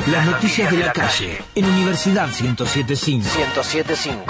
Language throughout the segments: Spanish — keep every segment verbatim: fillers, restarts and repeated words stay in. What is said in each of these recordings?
Las noticias de la calle en Universidad ciento siete punto cinco. ciento siete punto cinco.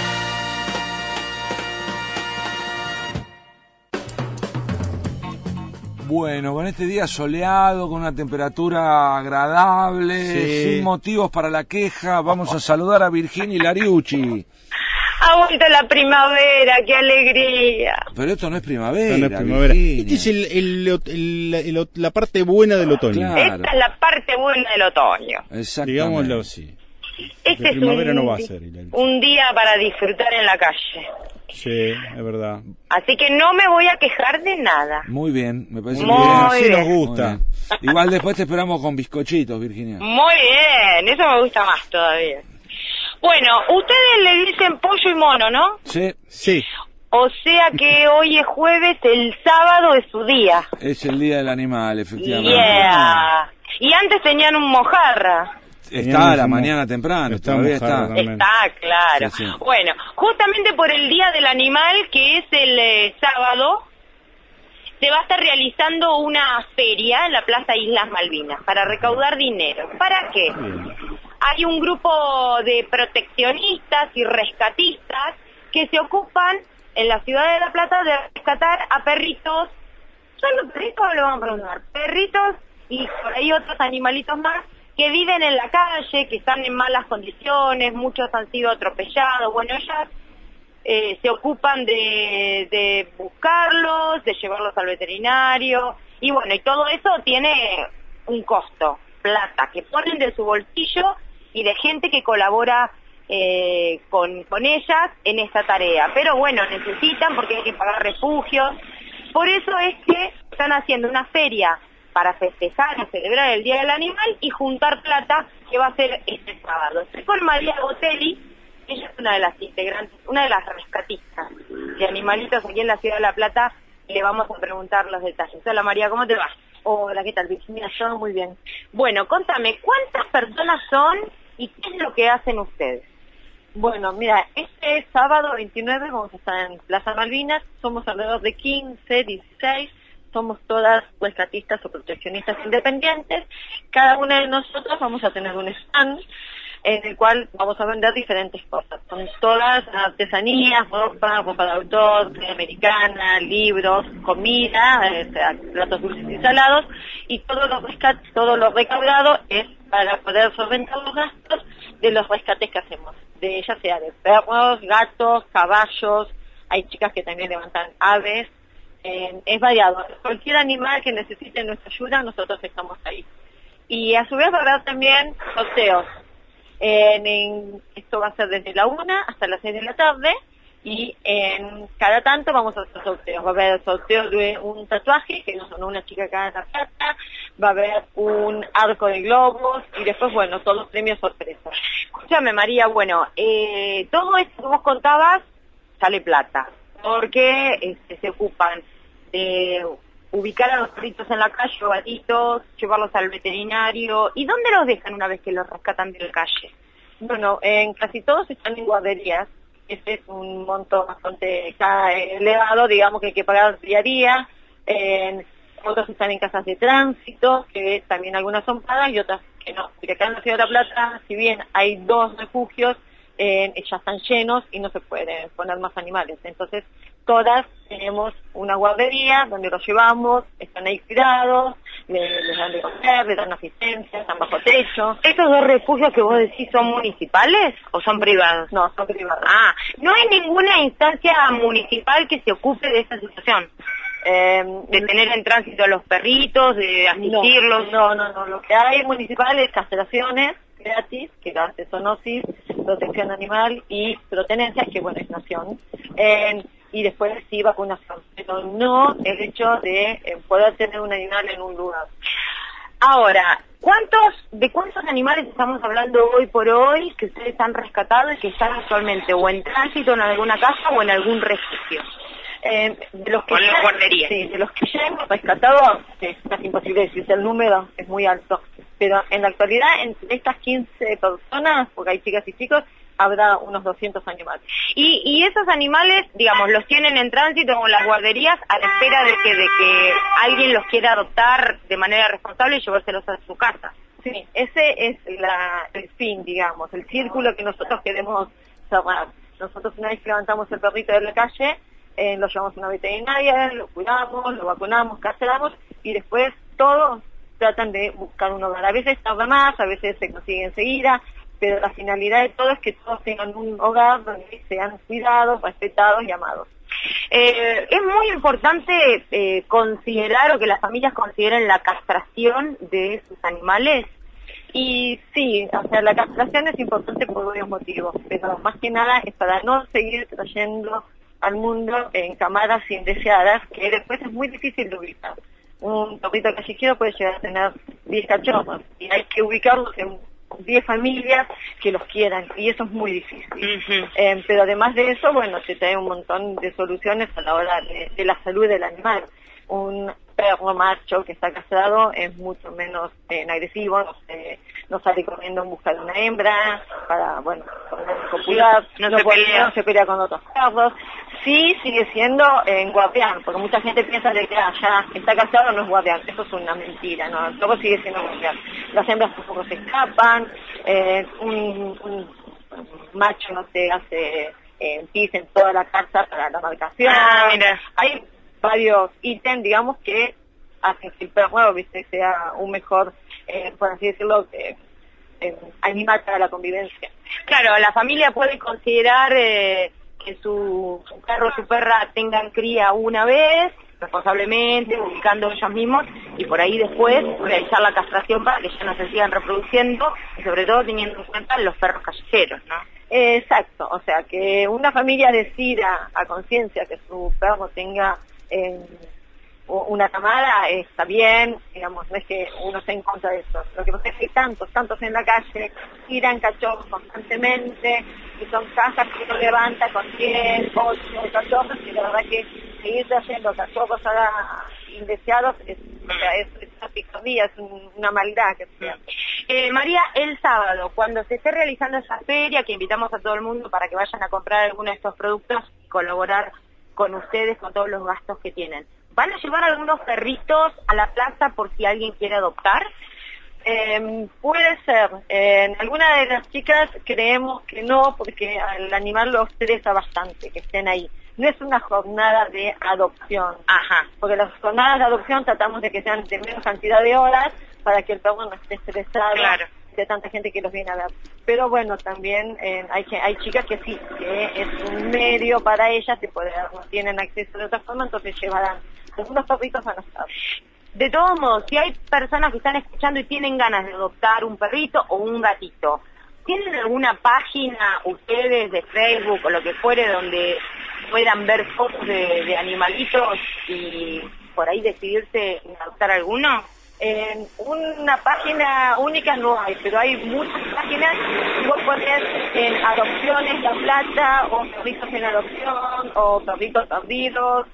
Bueno, con este día soleado, con una temperatura agradable, sí, sin motivos para la queja, vamos a saludar a Virginia Lariucci. Ha vuelto la primavera, qué alegría. Pero esto no es primavera, no, no es primavera. Virginia. Este es el, el, el, el, el, la parte buena del otoño. Claro. Esta es la parte buena del otoño. Exactamente. Digámoslo así. Este de es primavera un, no va a ser. Hilari. un día para disfrutar en la calle. Sí, es verdad. Así que no me voy a quejar de nada. Muy bien, me parece muy muy bien. Así bien. nos gusta. Igual después te esperamos con bizcochitos, Virginia. Muy bien, eso me gusta más todavía. Bueno, ustedes le dicen pollo y mono, ¿no? Sí. Sí. O sea que hoy es jueves, el sábado es su día. Es el día del animal, efectivamente. Yeah. Y antes tenían un mojarra. Está a la mañana temprano, está todavía mojarra está. también. Está, claro. Sí, sí. Bueno, justamente por el Día del Animal, que es el eh, sábado, se va a estar realizando una feria en la Plaza Islas Malvinas para recaudar dinero. ¿Para qué? Bien. Hay un grupo de proteccionistas y rescatistas que se ocupan en la ciudad de La Plata de rescatar a perritos. ¿Son perritos o le vamos a preguntar? Perritos y por ahí otros animalitos más que viven en la calle, que están en malas condiciones, muchos han sido atropellados. Bueno, ellas eh, se ocupan de, de buscarlos, de llevarlos al veterinario, y bueno, y todo eso tiene un costo, plata, que ponen de su bolsillo y de gente que colabora eh, con, con ellas en esta tarea. Pero bueno, necesitan porque hay que pagar refugios. Por eso es que están haciendo una feria para festejar y celebrar el Día del Animal y juntar plata, que va a ser este sábado. Estoy con María Botelli, ella es una de las integrantes, una de las rescatistas de animalitos aquí en la ciudad de La Plata, y le vamos a preguntar los detalles. Hola María, ¿cómo te va? Hola, ¿qué tal, Virginia? Yo muy bien. Bueno, contame, ¿cuántas personas son y qué es lo que hacen ustedes? Bueno, mira, este sábado veintinueve vamos a estar en Plaza Malvinas, somos alrededor de quince, dieciséis, somos todas rescatistas o proteccionistas independientes. Cada una de nosotros vamos a tener un stand en el cual vamos a vender diferentes cosas. Son todas artesanías, ropa, ropa de autor, comida americana, libros, comida, eh, platos dulces y salados, y todo lo, rescat todo lo recaudado es para poder solventar los gastos de los rescates que hacemos, de ya sea de perros, gatos, caballos, hay chicas que también levantan aves, eh, es variado. Cualquier animal que necesite nuestra ayuda, nosotros estamos ahí. Y a su vez va a haber también sorteos. En, en, esto va a ser desde la una hasta las seis de la tarde, y en cada tanto vamos a hacer sorteos. Va a haber sorteo de un tatuaje que nos donó una chica acá en La Plata, va a haber un arco de globos, y después, bueno, todos los premios sorpresas. Escúchame María, bueno, eh, todo esto que vos contabas sale plata, porque este, se ocupan de ubicar a los perritos en la calle, gatitos, llevarlos al veterinario. ¿Y dónde los dejan una vez que los rescatan de la calle? Bueno, en casi todos están en guarderías. Ese es un monto bastante elevado, digamos, que hay que pagar día a día. En, otros están en casas de tránsito, que también algunas son pagas y otras que no. Porque acá en la Ciudad de La Plata, si bien hay dos refugios, eh, ya están llenos y no se pueden poner más animales. Entonces, todas tenemos una guardería donde los llevamos, están ahí cuidados, les, les dan de comer, les dan asistencia, están bajo techo. ¿Estos dos refugios que vos decís son municipales o son privados? No, son privados. Ah, no hay ninguna instancia municipal que se ocupe de esta situación, eh, de tener en tránsito a los perritos, de asistirlos. No, no, no, lo que hay municipal es castraciones gratis, que lo hace Zoonosis, protección animal, y protenencias, que bueno, es nación. Eh, y después sí vacunación, pero no el hecho de eh, poder tener un animal en un lugar. Ahora, ¿cuántos, de cuántos animales estamos hablando hoy por hoy que ustedes han rescatado y que están actualmente o en tránsito en alguna casa o en algún refugio? Eh, de los que o en ya, la guardería. Sí, de los que ya hemos rescatado, es casi imposible decirte el número, es muy alto. Pero en la actualidad, entre estas quince personas, porque hay chicas y chicos, habrá unos doscientos animales. Y, y esos animales, digamos, los tienen en tránsito o en las guarderías a la espera de que, de que alguien los quiera adoptar de manera responsable y llevárselos a su casa. Sí, ese es la, el fin, digamos, el círculo que nosotros queremos cerrar. Nosotros una vez que levantamos el perrito de la calle, eh, lo llevamos a una veterinaria, lo cuidamos, lo vacunamos, castramos y después todos tratan de buscar un hogar. A veces tarda más, a veces se consigue enseguida, pero la finalidad de todo es que todos tengan un hogar donde sean cuidados, respetados y amados. Eh, es muy importante eh, considerar o que las familias consideren la castración de sus animales. Y sí, o sea, la castración es importante por varios motivos, pero más que nada es para no seguir trayendo al mundo en camadas indeseadas, que después es muy difícil de ubicar. Un perrito callejero puede llegar a tener diez cachorros y hay que ubicarlos en diez familias que los quieran y eso es muy difícil. Uh-huh. eh, pero además de eso, bueno, se trae un montón de soluciones a la hora de, de la salud del animal. Un perro macho que está castrado es mucho menos eh, agresivo, no, se, no sale corriendo en busca de una hembra para, bueno, para copular, no, no, se puede, pelea. no se pelea con otros perros. Sí sigue siendo en eh, guardián, porque mucha gente piensa de que ah, ya está castrado no es guardián. Eso es una mentira, ¿no? El perro sigue siendo guardián. Las hembras tampoco se escapan, eh, un, un macho no se hace eh, pis en toda la casa para la marcación. Ah, mira. Hay varios ítems, digamos, que hacen que el perro, viste, sea un mejor, eh, por así decirlo, eh, eh, animal para la convivencia. Claro, la familia puede considerar eh, que su, su perro o su perra tengan cría una vez, responsablemente, ubicando ellos mismos, y por ahí después realizar la castración para que ya no se sigan reproduciendo, y sobre todo teniendo en cuenta los perros callejeros, ¿no? Exacto, o sea, que una familia decida a conciencia que su perro tenga eh, una camada, está bien, digamos, no es que uno esté en contra de eso. Lo que pasa es que hay tantos, tantos en la calle, tiran cachorros constantemente, y son cajas que uno levanta con diez, ocho cachorros, y la verdad que seguir haciendo cachorros ahora indeseados es, o sea, es, es una picardía, es un, una maldad que sea. Eh, María, el sábado, cuando se esté realizando esa feria, que invitamos a todo el mundo para que vayan a comprar alguno de estos productos y colaborar con ustedes con todos los gastos que tienen, ¿van a llevar algunos perritos a la plaza por si alguien quiere adoptar? Eh, puede ser. Eh, en alguna de las chicas creemos que no, porque al animal lo estresa bastante que estén ahí. No es una jornada de adopción. Ajá. Porque las jornadas de adopción tratamos de que sean de menos cantidad de horas para que el perro no esté estresado. Claro. De tanta gente que los viene a ver. Pero bueno, también eh, hay hay chicas que sí, que es un medio para ellas, de poder, no tienen acceso de otra forma, entonces llevarán. Algunos perritos van a estar. De todos modos, si hay personas que están escuchando y tienen ganas de adoptar un perrito o un gatito, ¿tienen alguna página ustedes de Facebook o lo que fuere donde puedan ver fotos de, de animalitos y por ahí decidirse en adoptar alguno? En una página única no hay, pero hay muchas páginas. Vos ponés en adopciones La Plata, o perritos en adopción, o perritos perdidos,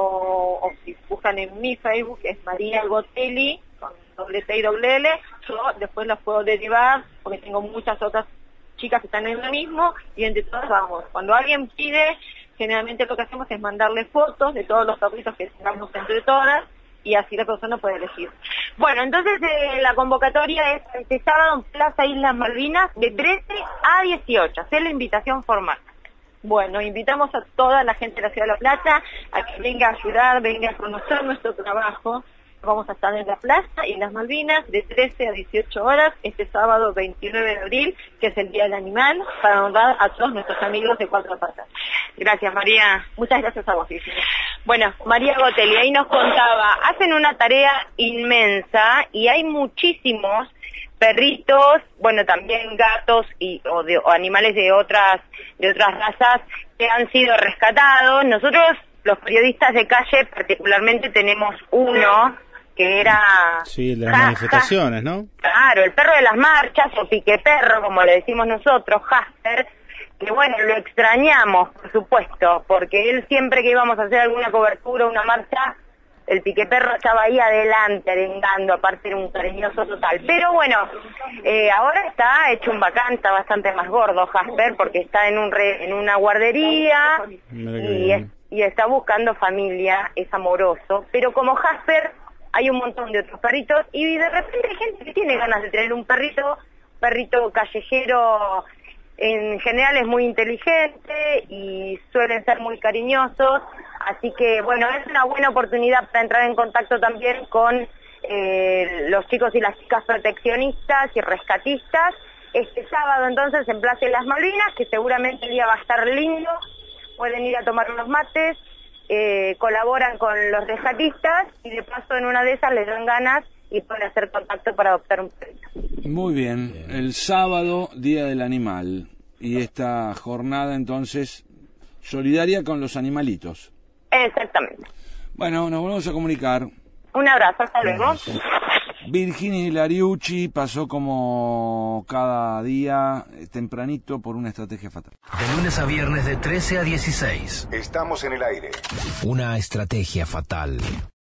o, o si buscan en mi Facebook, es María Gotelli, con doble T y doble L. Yo después las puedo derivar, porque tengo muchas otras chicas que están en lo mismo, y entre todas vamos. Cuando alguien pide, generalmente lo que hacemos es mandarle fotos de todos los perritos que tengamos entre todas, y así la persona puede elegir. Bueno, entonces eh, la convocatoria es este sábado en Plaza Islas Malvinas de trece a dieciocho. Hacer la invitación formal. Bueno, invitamos a toda la gente de la Ciudad de La Plata a que venga a ayudar, venga a conocer nuestro trabajo. Vamos a estar en la plaza, Islas Malvinas, de trece a dieciocho horas, este sábado veintinueve de abril, que es el Día del Animal, para honrar a todos nuestros amigos de Cuatro Patas. Gracias, María. Muchas gracias a vos, Virginia. Bueno, María Gotelli, ahí nos contaba, hacen una tarea inmensa y hay muchísimos perritos, bueno, también gatos y o, de, o animales de otras de otras razas que han sido rescatados. Nosotros, los periodistas de calle, particularmente tenemos uno que era... Sí, de las manifestaciones, ¿no? Claro, el perro de las marchas, o piqueperro, como le decimos nosotros, Jasper, que bueno, lo extrañamos, por supuesto, porque él siempre que íbamos a hacer alguna cobertura, una marcha, el piqueperro estaba ahí adelante, arengando, aparte era un cariñoso total. Pero bueno, eh, ahora está hecho un bacán, está bastante más gordo Jasper, porque está en un re, en una guardería y, es, y está buscando familia, es amoroso. Pero como Jasper hay un montón de otros perritos, y de repente hay gente que tiene ganas de tener un perrito, perrito callejero, en general es muy inteligente y suelen ser muy cariñosos, así que bueno, es una buena oportunidad para entrar en contacto también con eh, los chicos y las chicas proteccionistas y rescatistas, este sábado entonces en Plaza de las Malvinas, que seguramente el día va a estar lindo, pueden ir a tomar unos mates, eh, colaboran con los rescatistas y de paso en una de esas les dan ganas y pueden hacer contacto para adoptar un perrito. Muy bien, el sábado, Día del Animal, y esta jornada entonces solidaria con los animalitos. Exactamente. Bueno, nos volvemos a comunicar. Un abrazo, hasta luego. Virginia Lariucci pasó como cada día tempranito por una estrategia fatal. De lunes a viernes de trece a dieciséis. Estamos en el aire. Una estrategia fatal.